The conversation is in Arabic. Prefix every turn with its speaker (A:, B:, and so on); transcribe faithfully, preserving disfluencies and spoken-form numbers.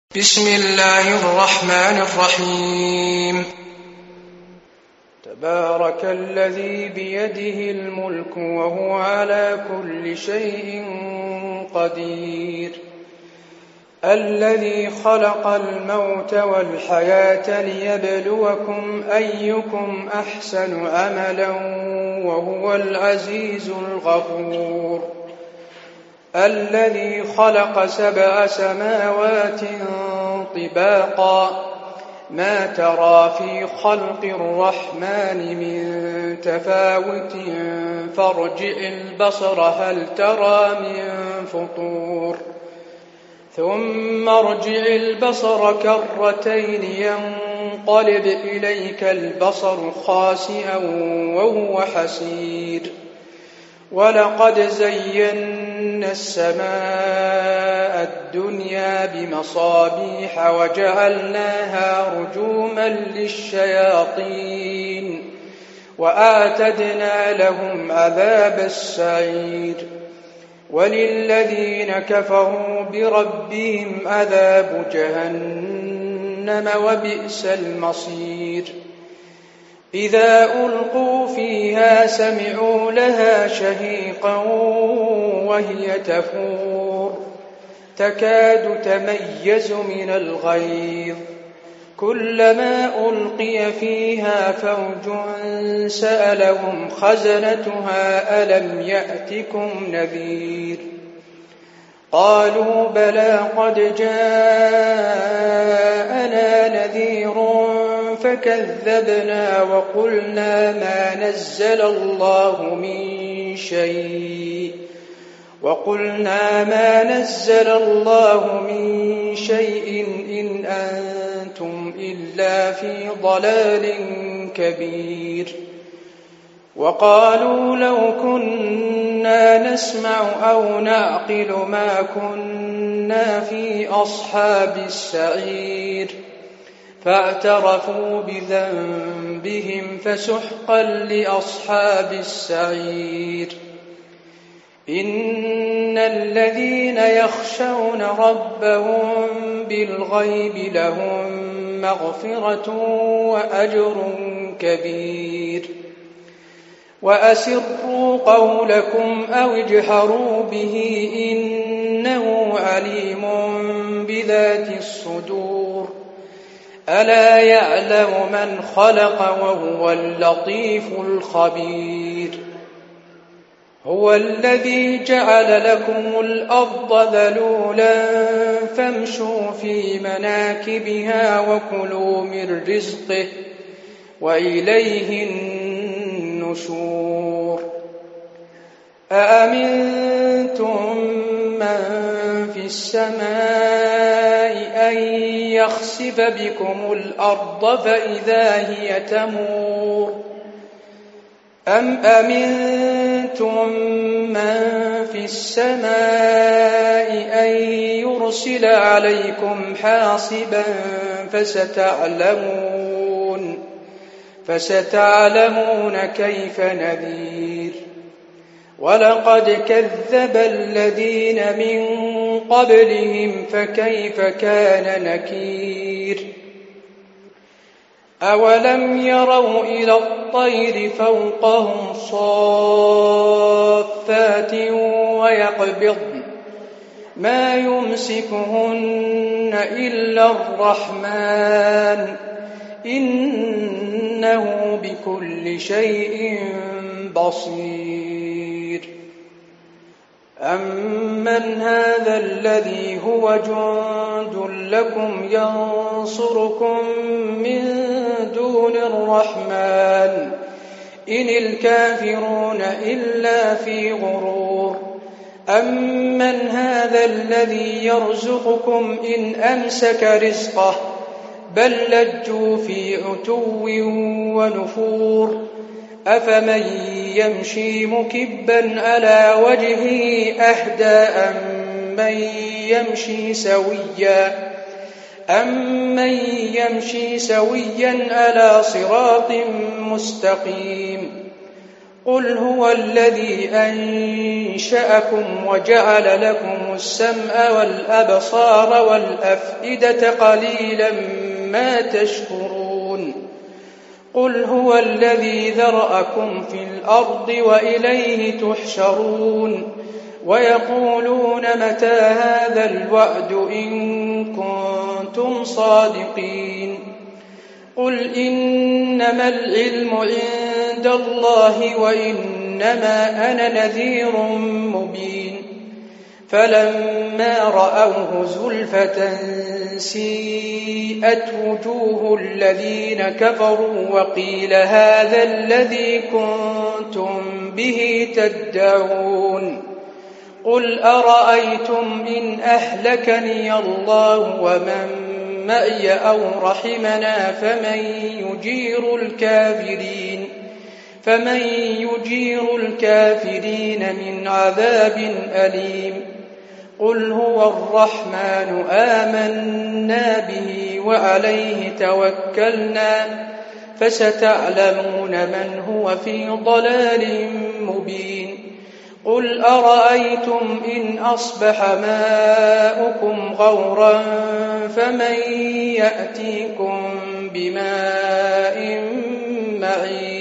A: بسم الله الرحمن الرحيم.
B: تبارك الذي بيده الملك وهو على كل شيء قدير، الذي خلق الموت والحياة ليبلوكم أيكم أحسن عملا وهو العزيز الغفور، الذي خلق سبع سماوات طباقا ما ترى في خلق الرحمن من تفاوت فارجع البصر هل ترى من فطور، ثم ارجع البصر كرتين ينقلب إليك البصر خاسئا وهو حسير، ولقد زينا السماء الدنيا بمصابيح وجعلناها رجوما للشياطين وأعتدنا لهم عذاب السعير، وللذين كفروا بربهم عذاب جهنم وبئس المصير. إذا ألقوا فيها سمعوا لها شهيقا وهي تفور تكاد تميز من الغيظ، كلما ألقي فيها فوج سألهم خزنتها ألم يأتكم نذير، قالوا بلى قد جاءنا نذير فكذبنا وقلنا ما نزل الله من شيء وقلنا ما نزل الله من شيء إن أنتم إلا في ضلال كبير، وقالوا لو كنا نسمع أو نعقل ما كنا في أصحاب السعير، فاعترفوا بذنبهم فسحقا لأصحاب السعير. إن الذين يخشون ربهم بالغيب لهم مغفرة وأجر كبير، وأسروا قولكم أو اجهروا به إنه عليم بذات الصدور، ألا يعلم من خلق وهو اللطيف الخبير. هو الذي جعل لكم الأرض ذلولا فامشوا في مناكبها وكلوا من رزقه وإليه النشور. أأمنتم من في السماء أن يخسف بكم الأرض فإذا هي تمور، أم أمنتم من في السماء أن يرسل عليكم حاصبا فستعلمون فستعلمون كيف نذير. ولقد كذب الذين من قبلهم فكيف كان نكير. أولم يروا إلى الطير فوقهم صافات ويقبضن ما يمسكهن إلا الرحمن إنه بكل شيء بصير. أمن هذا الذي هو جند لكم ينصركم من دون الرحمن إن الكافرون إلا في غرور. أمن هذا الذي يرزقكم إن أمسك رزقه بل لجوا في عتو ونفور. أفمن يمشي مكبا على وجهه أهدى أمن يمشي سويا أمن يمشي سويا على صراط مستقيم. قل هو الذي أنشأكم وجعل لكم السمع والأبصار والأفئدة قليلا ما تشكرون قل هو الذي ذرأكم في الأرض وإليه تحشرون ويقولون متى هذا الوعد إن كنتم صادقين قل إنما العلم عند الله وإنما أنا نذير مبين فلما رأوه زلفة سيئت وجوه الذين كفروا وقيل هذا الذي كنتم به تدعون قل أرأيتم إن أهلكني الله ومن معي أو رحمنا فمن يجير الكافرين فمن يجير الكافرين من عذاب أليم قل هو الرحمن آمنا به وعليه توكلنا فستعلمون من هو في ضلال مبين قل أرأيتم إن أصبح ماؤكم غورا فمن يأتيكم بماء معين